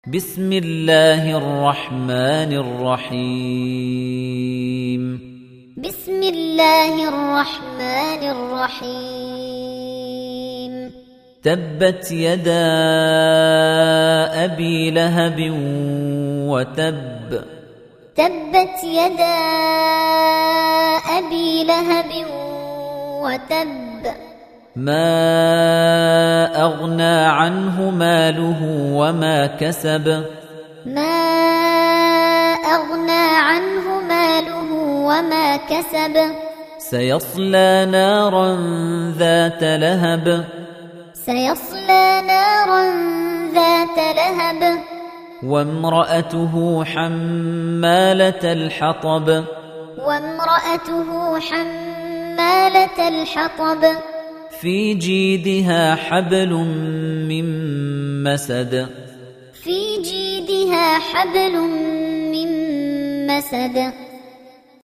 بسم الله الرحمن الرحيم بسم الله الرحمن الرحيم تبت يدا أبي لهب وتب تبت يدا أبي لهب وتب ما أغنى عنه ماله وما كسب ما أغنى عنه ماله وما كسب سيصلى نارا ذات لهب سيصلى نارا ذات لهب وامرأته حمالة الحطب وامرأته حمالة الحطب في جيدها حبل من مسد في جيدها حبل من مسد